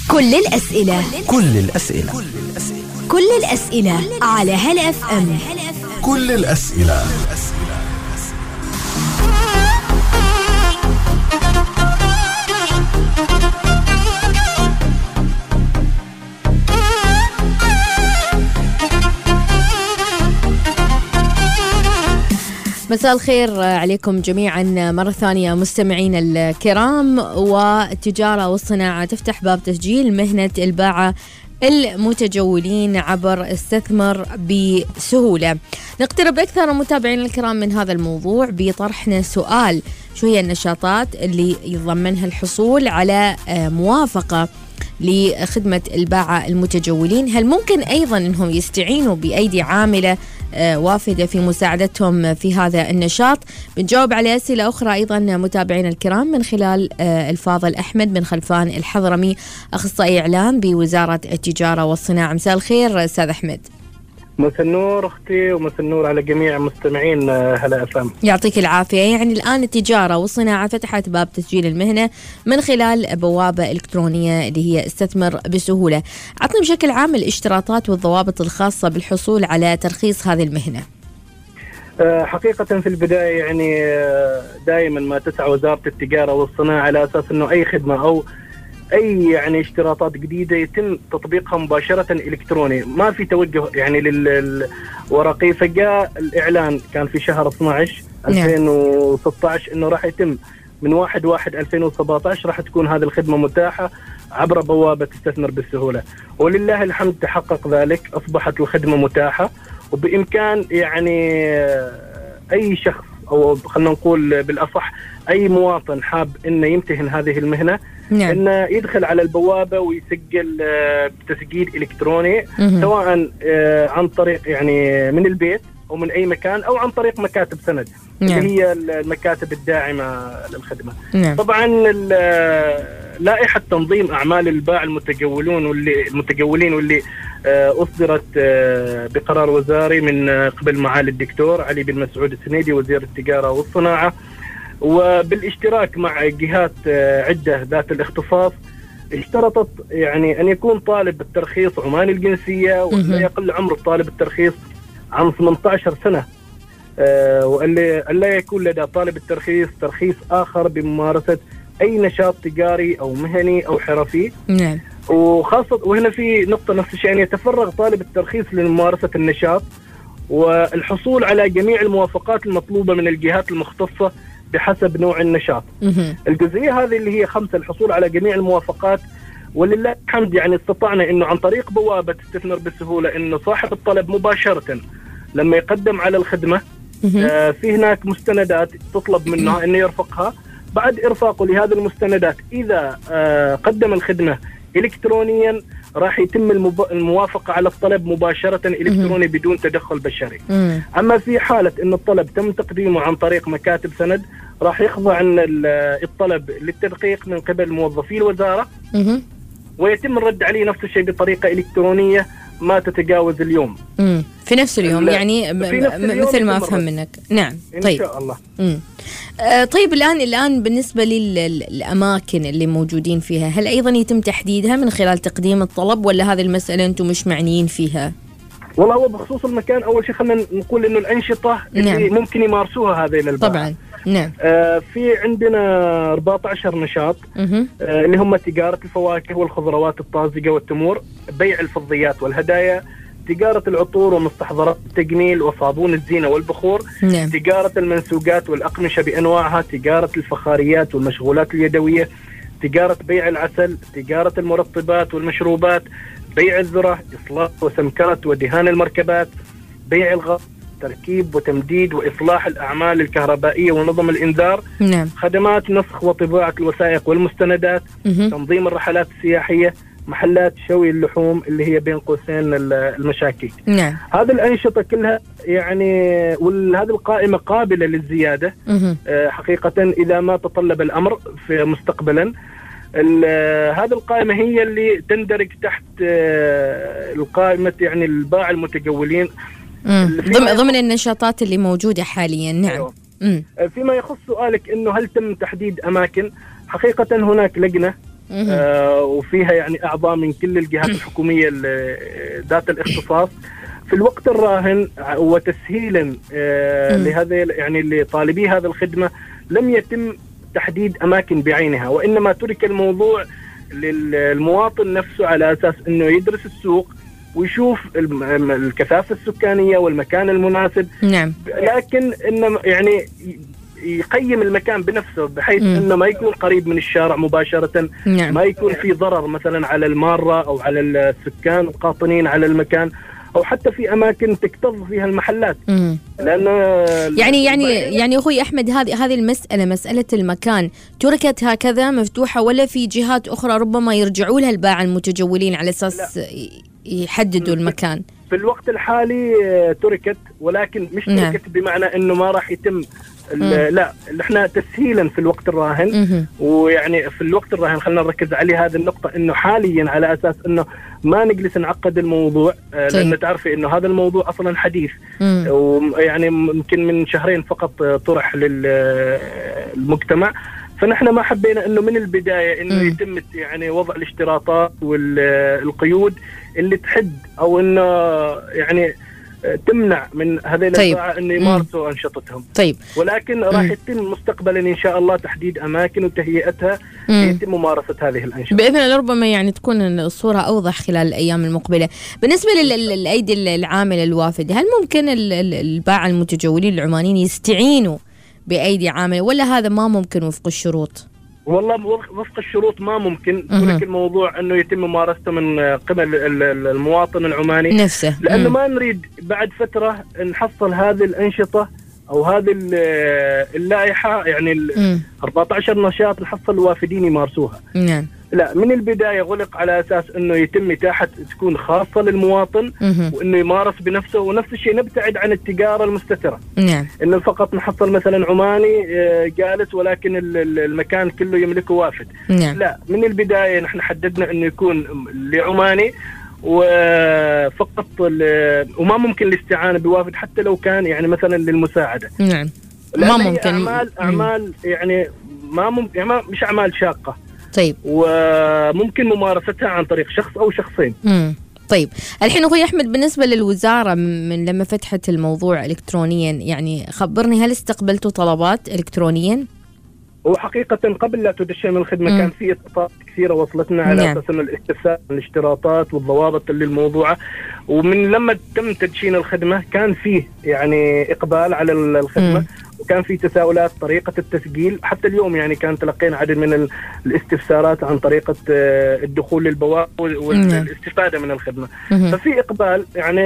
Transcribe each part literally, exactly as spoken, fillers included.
كل الأسئلة كل الأسئلة كل الأسئلة على هلا اف ام. كل الأسئلة. مساء الخير عليكم جميعا مرة ثانية مستمعين الكرام. والتجارة والصناعة تفتح باب تسجيل مهنة الباعة المتجولين عبر استثمر بسهولة. نقترب أكثر متابعين الكرام من هذا الموضوع بطرحنا سؤال: شو هي النشاطات اللي يضمنها الحصول على موافقة لخدمة الباعة المتجولين؟ هل ممكن أيضا أنهم يستعينوا بأيدي عاملة وافدة في مساعدتهم في هذا النشاط؟ بنجاوب على أسئلة أخرى أيضا متابعين الكرام من خلال الفاضل أحمد بن خلفان الحضرمي، أخصائي إعلام بوزارة التجارة والصناعة. مساء الخير أستاذ أحمد. مساء النور أختي ومساء النور على جميع مستمعين هلا أفهم. يعطيك العافية. يعني الآن التجارة والصناعة فتحت باب تسجيل المهنة من خلال بوابة إلكترونية اللي هي استثمر بسهولة. عطني بشكل عام الاشتراطات والضوابط الخاصة بالحصول على ترخيص هذه المهنة. حقيقة في البداية يعني دائما ما تسعى وزارة التجارة والصناعة على أساس أنه أي خدمة أو أي يعني اشتراطات جديدة يتم تطبيقها مباشرة إلكتروني، ما في توجه يعني للورقي. فجاء الإعلان كان في شهر اثنا عشر ألفين وستة عشر إنه راح يتم من واحد واحد ألفين وسبعة عشر راح تكون هذه الخدمة متاحة عبر بوابة استثمر بالسهولة، ولله الحمد تحقق ذلك. أصبحت الخدمة متاحة وبإمكان يعني أي شخص أو خلنا نقول بالأصح أي مواطن حاب إنه يمتهن هذه المهنة نعم. إنه يدخل على البوابة ويسجل بتسجيل إلكتروني مم. سواء عن طريق يعني من البيت أو من أي مكان أو عن طريق مكاتب سند نعم. اللي هي المكاتب الداعمة للخدمة نعم. طبعا لائحة تنظيم أعمال الباع المتجولون واللي المتجولين واللي أصدرت بقرار وزاري من قبل معالي الدكتور علي بن مسعود السنيدي وزير التجارة والصناعة، وبالاشتراك مع جهات عدة ذات الاختصاص، اشترطت يعني أن يكون طالب الترخيص عماني الجنسية ولا يقل عمر طالب الترخيص عن ثمانية عشر سنة، وألا يكون لدى طالب الترخيص ترخيص آخر بممارسة أي نشاط تجاري أو مهني أو حرفي نعم. وخاصة وهنا في نقطة نفس الشيء، أن يتفرغ طالب الترخيص لممارسة النشاط والحصول على جميع الموافقات المطلوبة من الجهات المختصة بحسب نوع النشاط. مه. الجزئية هذه اللي هي خمسة، الحصول على جميع الموافقات، ولله الحمد يعني استطعنا إنه عن طريق بوابة استثمر بسهولة إنه صاحب الطلب مباشرة لما يقدم على الخدمة آه في هناك مستندات تطلب منه إنه يرفقها. بعد إرفاقه لهذه المستندات إذا آه قدم الخدمة إلكترونيا راح يتم المب... الموافقة على الطلب مباشرة إلكتروني بدون تدخل بشري. مم. أما في حالة أن الطلب تم تقديمه عن طريق مكاتب سند راح يخضع الطلب للتدقيق من قبل موظفي الوزارة مم. ويتم الرد عليه نفس الشيء بطريقة إلكترونية ما تتجاوز اليوم. مم. في نفس اليوم يعني نفس اليوم مثل ما أفهم منك. نعم طيب. إن شاء الله. آه طيب الآن الآن بالنسبة للأماكن اللي موجودين فيها، هل أيضا يتم تحديدها من خلال تقديم الطلب ولا هذه المسألة أنتم مش معنيين فيها؟ والله هو بخصوص المكان أول شيء خلينا نقول إنه الأنشطة اللي نعم. ممكن يمارسوها هذه الباعة طبعا نعم. آه في عندنا أربعة عشر نشاط آه اللي هم تجارة الفواكه والخضروات الطازجة والتمور، بيع الفضيات والهدايا، تجارة العطور ومستحضرات التجميل وصابون الزينة والبخور نعم. تجارة المنسوجات والأقمشة بأنواعها، تجارة الفخاريات والمشغولات اليدوية، تجارة بيع العسل، تجارة المرطبات والمشروبات، بيع الذرة، إصلاح وسمكرة ودهان المركبات، بيع الغاز، تركيب وتمديد وإصلاح الأعمال الكهربائية ونظم الإنذار نعم. خدمات نسخ وطباعة الوثائق والمستندات مه. تنظيم الرحلات السياحية، محلات شوي اللحوم اللي هي بين قوسين المشاكي نعم. هذه الأنشطة كلها يعني وهذه القائمة قابلة للزيادة آه حقيقة إذا ما تطلب الأمر في مستقبلا. هذه القائمة هي اللي تندرج تحت آه القائمة يعني الباع المتجولين ضمن ضمن النشاطات اللي موجودة حاليا نعم. أيوة. فيما يخص سؤالك إنه هل تم تحديد أماكن، حقيقة هناك لجنة آه وفيها يعني أعضاء من كل الجهات الحكومية ذات الاختصاص في الوقت الراهن، وتسهيلا آه لهذا يعني لطالبي هذا الخدمة لم يتم تحديد أماكن بعينها، وإنما ترك الموضوع للمواطن نفسه على أساس أنه يدرس السوق ويشوف الكثافة السكانية والمكان المناسب. نعم. لكن إنه يعني يقيم المكان بنفسه بحيث م. انه ما يكون قريب من الشارع مباشرة. نعم. ما يكون في ضرر مثلا على المارة او على السكان القاطنين على المكان، او حتى في اماكن تكتظ فيها المحلات. م. لان يعني يعني يعني اخوي احمد، هذه هذه المسألة، مسألة المكان تركت هكذا مفتوحة، ولا في جهات اخرى ربما يرجعوا لها الباعة المتجولين على اساس لا. يحددوا المكان؟ في الوقت الحالي تركت، ولكن مش تركت نعم. بمعنى انه ما راح يتم لا، احنا تسهيلا في الوقت الراهن. ويعني في الوقت الراهن خلينا نركز عليه هذه النقطة، انه حاليا على اساس انه ما نجلس نعقد الموضوع، لان تعرفي انه هذا الموضوع اصلا حديث، ويعني يمكن من شهرين فقط طرح للمجتمع، فنحن ما حبينا انه من البداية انه م. يتم يعني وضع الاشتراطات والقيود اللي تحد او انه يعني تمنع من هذه الباعة طيب. أن يمارسوا أنشطتهم. طيب. ولكن راح يتم مستقبلا إن شاء الله تحديد أماكن وتهيئتها يتم ممارسة هذه الأنشطة بإذن الله. ربما يعني تكون الصورة أوضح خلال الأيام المقبلة. بالنسبة للأيدي العاملة الوافدة، هل ممكن الباعة المتجولين العمانيين يستعينوا بأيدي عاملة، ولا هذا ما ممكن وفق الشروط؟ والله وفق الشروط ما ممكن، ولكن الموضوع انه يتم ممارسته من قبل المواطن العماني نفسه، لانه ما نريد بعد فتره نحصل هذه الانشطه او هذه اللائحه يعني أربعة عشر نشاط نحصل الوافدين يمارسوها. نعم. لا، من البداية غلق على أساس أنه يتم إتاحة تكون خاصة للمواطن وأنه يمارس بنفسه، ونفس الشيء نبتعد عن التجارة المستترة. نعم. أنه فقط نحصل مثلا عماني جالس ولكن المكان كله يملكه وافد. نعم. لا، من البداية نحن حددنا أنه يكون لعماني وفقط، وما ممكن الاستعانة بوافد حتى لو كان يعني مثلا للمساعدة. نعم. ما ممكن. أعمال أعمال يعني ما ممكن يعني مش أعمال شاقة. طيب. وممكن ممارستها عن طريق شخص أو شخصين. امم طيب، الحين أخوي أحمد، بالنسبة للوزارة من لما فتحت الموضوع إلكترونيا، يعني خبرني، هل استقبلتوا طلبات إلكترونيا؟ وحقيقة قبل لا تدشن الخدمة مم. كان في اتصالات كثيرة وصلتنا على نعم. أساس أن الاستفسار عن الاشتراطات والضوابط اللي الموضوعة، ومن لما تم تدشين الخدمة كان فيه يعني إقبال على الخدمة. مم. وكان في تساؤلات طريقة التسجيل، حتى اليوم يعني كان تلقينا عدد من الاستفسارات عن طريقة الدخول للبوابة والاستفادة من الخدمة. مم. ففي إقبال يعني.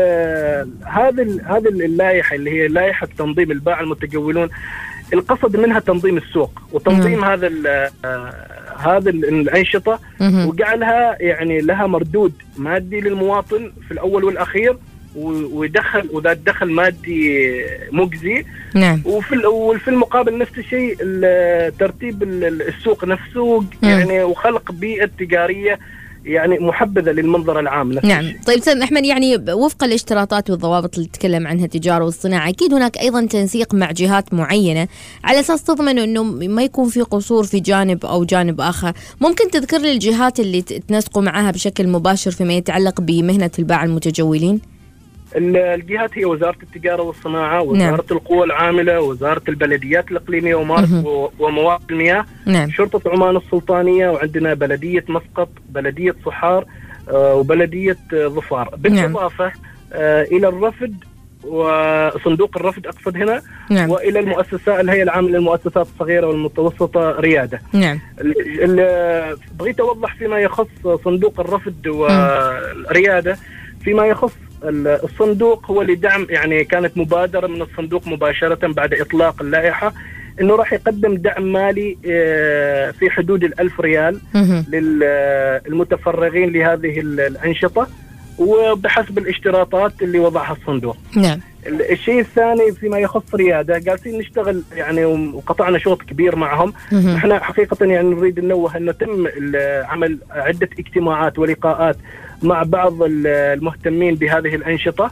هذه هذه اللائحة اللي هي لائحة تنظيم الباعة المتجولون، القصد منها تنظيم السوق وتنظيم مم. هذا هذا الأنشطة، وجعلها يعني لها مردود مادي للمواطن في الأول والأخير، ويدخل وذا دخل مادي مجزي. نعم. وفي وفي المقابل نفس الشيء ترتيب السوق نفسه يعني، وخلق بيئة تجارية يعني محبذة للمنظر العام نفسه. نعم. طيب استاذ احمد، يعني وفق الاشتراطات والضوابط اللي تتكلم عنها التجارة والصناعة، اكيد هناك ايضا تنسيق مع جهات معينة على اساس تضمن انه ما يكون في قصور في جانب او جانب اخر. ممكن تذكر لي الجهات اللي تنسقوا معها بشكل مباشر فيما يتعلق بمهنة الباعة المتجولين؟ الجهات هي وزارة التجارة والصناعة، وزارة نعم. القوى العاملة، وزارة البلديات الإقليمية وموارد المياه، نعم. شرطة عمان السلطانية، وعندنا بلدية مسقط، بلدية صحار، آه وبلدية آه ظفار، بالإضافة نعم. آه إلى الرفد وصندوق الرفد أقصد هنا، نعم. وإلى المؤسسات الهيئة العامة للمؤسسات الصغيرة والمتوسطة ريادة. نعم. بغيت أوضح فيما يخص صندوق الرفد وريادة. فيما يخص الصندوق هو لدعم، يعني كانت مبادرة من الصندوق مباشرة بعد إطلاق اللائحة إنه راح يقدم دعم مالي في حدود الألف ريال للمتفرغين لهذه الأنشطة، وبحسب الاشتراطات اللي وضعها الصندوق. نعم. الشيء الثاني فيما يخص ريادة، جالسين نشتغل يعني وقطعنا شوط كبير معهم. احنا حقيقة يعني نريد ننوه انه تم عمل عدة اجتماعات ولقاءات مع بعض المهتمين بهذه الأنشطة،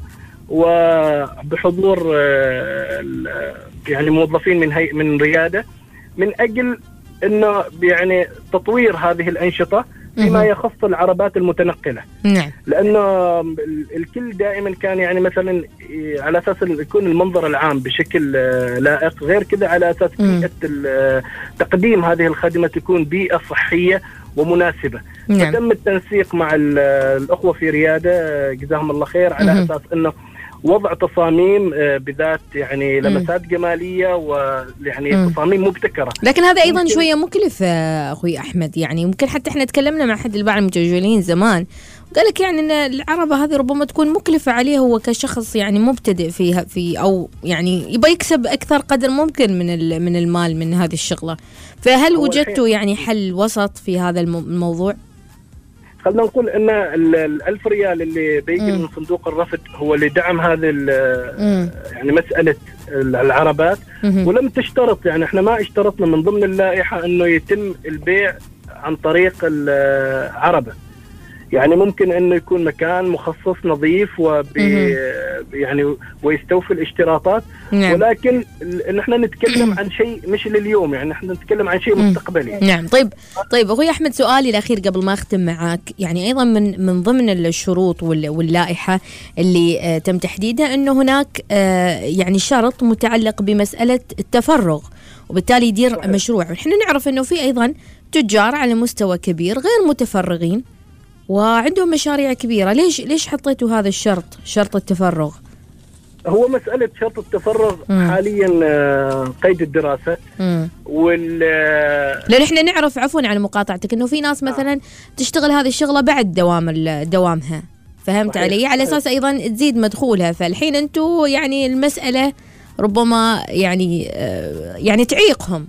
وبحضور يعني موظفين من هيئة من ريادة، من أجل انه يعني تطوير هذه الانشطه فيما يخص العربات المتنقله. نعم. لانه الكل دائما كان يعني مثلا على اساس يكون المنظر العام بشكل لائق، غير كذا على اساس بيئه تقديم هذه الخدمه تكون بيئه صحيه ومناسبه. نعم. فتم التنسيق مع الاخوه في رياده جزاهم الله خير على مم. اساس انه وضع تصاميم بذات يعني لمسات جماليه ويعني مم. تصاميم مبتكره. لكن هذا ايضا شويه مكلف اخوي احمد، يعني ممكن حتى احنا تكلمنا مع احد الباعة المتجولين زمان وقال لك يعني ان العربه هذه ربما تكون مكلفه عليه هو كشخص يعني مبتدئ فيها في او يعني يبغى يكسب اكثر قدر ممكن من من المال من هذه الشغله، فهل وجدتوا يعني حل وسط في هذا الموضوع؟ خلينا نقول ان الألف ريال اللي بيجي من صندوق الرفد هو لدعم هذه يعني مساله العربات، ولم تشترط يعني احنا ما اشترطنا من ضمن اللائحه انه يتم البيع عن طريق العربه، يعني ممكن انه يكون مكان مخصص نظيف وبي يعني ويستوفي الاشتراطات. نعم. ولكن نحن نتكلم عن شيء مش لليوم، يعني نحن نتكلم عن شيء مستقبلي. نعم. طيب طيب اخوي احمد، سؤالي الاخير قبل ما اختم معك، يعني ايضا من من ضمن الشروط واللائحه اللي تم تحديدها انه هناك يعني شرط متعلق بمساله التفرغ وبالتالي يدير صحيح. مشروع، ونحن نعرف انه في ايضا تجار على مستوى كبير غير متفرغين وعندهم مشاريع كبيرة، ليش ليش حطيتوا هذا الشرط، شرط التفرغ؟ هو مسألة شرط التفرغ مم. حاليا قيد الدراسة وال لأن احنا نعرف عفوا على مقاطعتك انه في ناس مثلا تشتغل هذه الشغلة بعد دوام دوامها، فهمت صحيح. علي؟ على اساس ايضا تزيد مدخولها، فالحين انتم يعني المسألة ربما يعني يعني تعيقهم.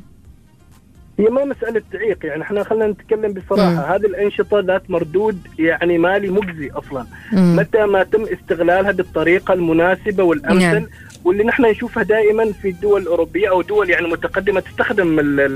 هي ما مسألة تعيق، يعني احنا خلينا نتكلم بصراحة. مم. هذه الأنشطة ذات مردود يعني مالي مجزي أصلا. مم. متى ما تم استغلالها بالطريقة المناسبة والأمثل. مم. واللي نحن نشوفها دائما في الدول الأوروبية أو دول يعني متقدمة تستخدم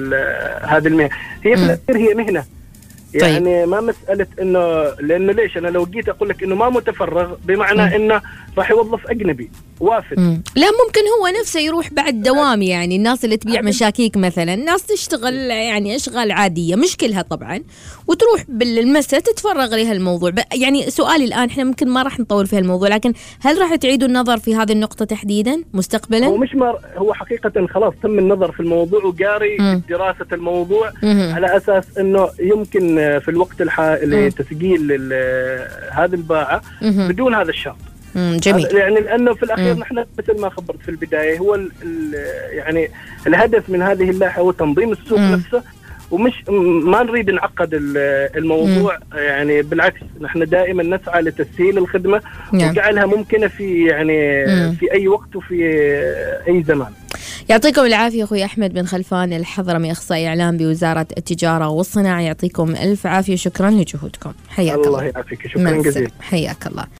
هذه المهنة، هي في الأخير هي مهنة. يعني طيب. ما مسألة إنه لأنه ليش أنا لو جيت أقول لك إنه ما متفرغ بمعنى مم. إنه راح يوظف أجنبي وافد. مم. لا ممكن هو نفسه يروح بعد دوام، يعني الناس اللي تبيع مشاكيك مثلا، الناس تشتغل يعني أشغال عادية مش كلها طبعا، وتروح بالمساء تتفرغ لها الموضوع. يعني سؤالي الآن، إحنا ممكن ما راح نطول في الموضوع، لكن هل راح تعيدوا النظر في هذه النقطة تحديدا مستقبلا؟ هو مش مر... هو حقيقة خلاص تم النظر في الموضوع وجاري دراسة الموضوع مم. على أساس إنه يمكن في الوقت الحالي تسجيل هذه الباعة مم. بدون هذا الشرط. جميل. يعني لأنه في الأخير مم. نحن مثل ما خبرت في البداية هو ال ال يعني الهدف من هذه اللائحة هو تنظيم السوق مم. نفسه، ومش ما نريد نعقد الموضوع. مم. يعني بالعكس نحن دائما نسعى لتسهيل الخدمة نعم. وجعلها ممكنة في يعني مم. في أي وقت وفي أي زمان. يعطيكم العافية أخوي أحمد بن خلفان الحضرمي، أخصائي إعلام بوزارة التجارة والصناعة، يعطيكم ألف عافية، شكرا لجهودكم، حياك الله. الله يعافيك، شكرا جزيلا، حياك الله.